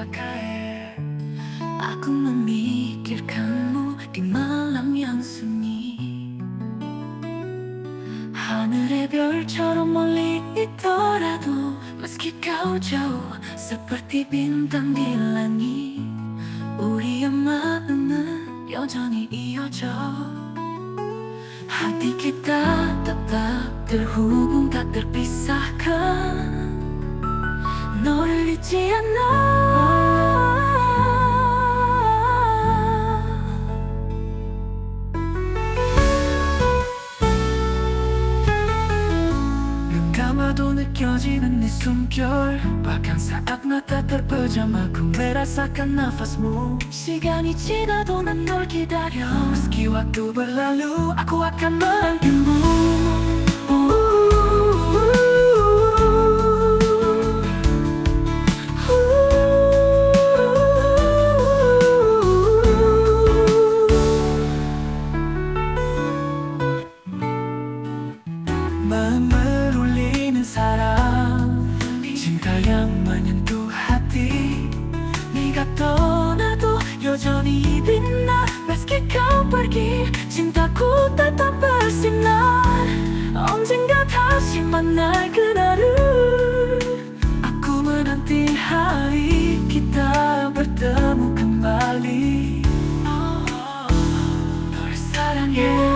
kaya. Aku memikirkanmu di malam yang sunyi. 하늘의 별처럼 멀리 있더라도 meski kau jauh seperti bintang di langit, 우리의 마음은 여전히 이어져. Hati kita tetap terhubung, tak terpisahkan. 너를 잊지 않아. 눈 감아도 느껴지는 네 숨결, bahkan saat mata terpejam aku merasakan nafasmu. 시간이 지나도 난 널 기다려. meski waktu berlalu aku akan menantimu. 마음을 울리는 사람, cinta yang menyentuh hati. 네가 떠나도 여전히 빛나. meski kau pergi, cintaku tetap bersinar. 언젠가 다시 만날 그날을 aku menanti hari kita bertemu kembali. 널 사랑해.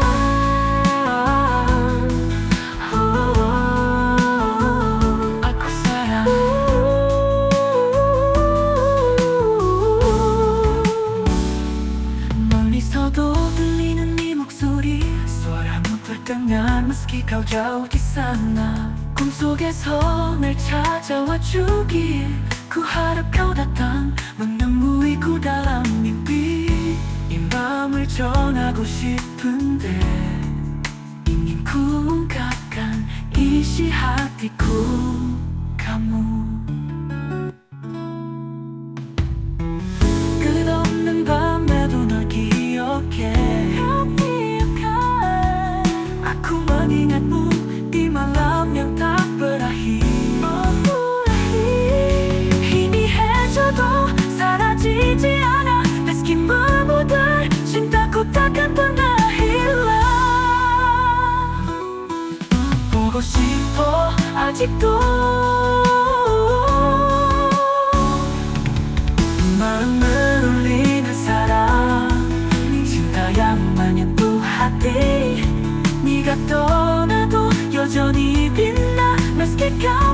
멀리서도 들리는 네 목소리, suara terdengar meski kau jauh di sana. 꿈속에서 날 찾아와 주길, ku harap kau datang menemuiku dalam mimpi. 이 마음을 전하고 싶은데 ingin ku ungkapkan isi hatiku kamu. 끝없는 밤에도 널 기억해. Aku mengingatmu di malam yang tak berakhir. 희미해져도 사라지지 않아. meski memudar, cintaku takkan pernah hilang. 보고 싶어 아직도. 마음을 울리는 사람, cinta yang menyentuh hati. 네가 떠나도 여전히 빛나. meski kau